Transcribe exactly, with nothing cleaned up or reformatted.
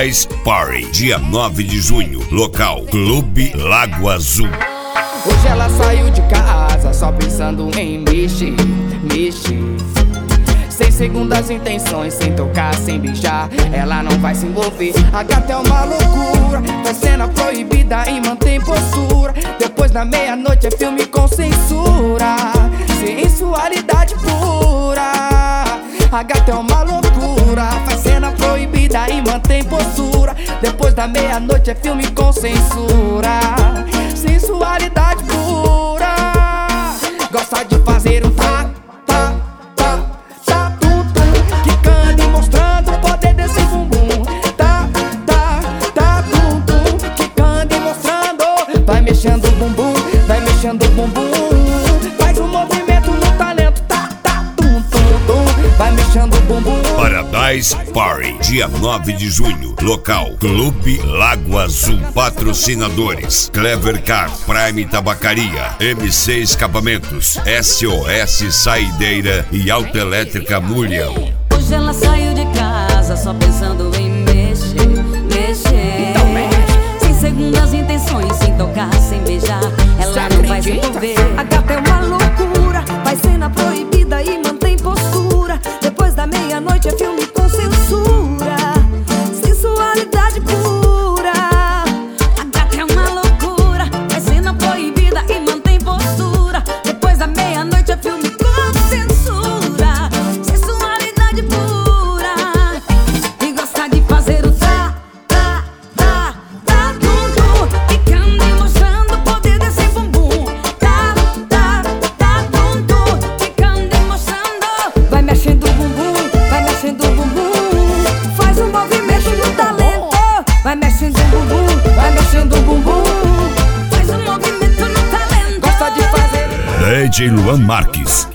Paradise Party, dia nove de junho, local Clube Lago Azul. Hoje ela saiu de casa só pensando em mexer, mexer. Sem segundas intenções, sem tocar, sem beijar, ela não vai se envolver. A gata é uma loucura, faz cena proibida e mantém postura. Depois da meia-noite é filme com censura, sensualidade pura. A gata é uma loucura, faz cena proibida e mantém postura. Depois da meia-noite é filme com censura, sensualidade pura. Gosta de fazer um tá, tá, tá, tá, tum, tum, quicando e mostrando o poder desse bumbum. Tá, tá, tá, tum, tum, quicando e mostrando. Vai mexendo o bumbum, vai mexendo o bumbum. Faz um movimento no talento, tá, tá, tum, tum, tum, vai mexendo o bumbum. Paradise Party, dia nove de junho, local Clube Lago Azul. Patrocinadores: Clever Car, Prime Tabacaria, M C Escapamentos, S O S Saideira e Autoelétrica Mulhão. Hoje ela saiu de casa só pensando em mexer, mexer. Então mexe. Sem segundas intenções, sem tocar, sem beijar, ela Cê não vai se acredita? envolver. A gata é uma loucura, faz cena proibida e mantém postura. Depois da meia-noite é filme com censura, sensualidade pura. A gata é uma loucura, faz cena proibida e mantém postura. Depois da meia-noite é filme com censura, sensualidade pura. E gosta de fazer o tá, tá, tá, tá, tum, tum, quicando e mostrando o poder desse bumbum. Tá, tá, tá, tum, tum, quicando e mostrando. Vai mexendo o bumbum, vai mexendo o bumbum. Faz um movimento no talento. Vai mexendo o bumbum, vai mexendo o bumbum. Faz um movimento no talento. Gosta de fazer D J Luan Marques,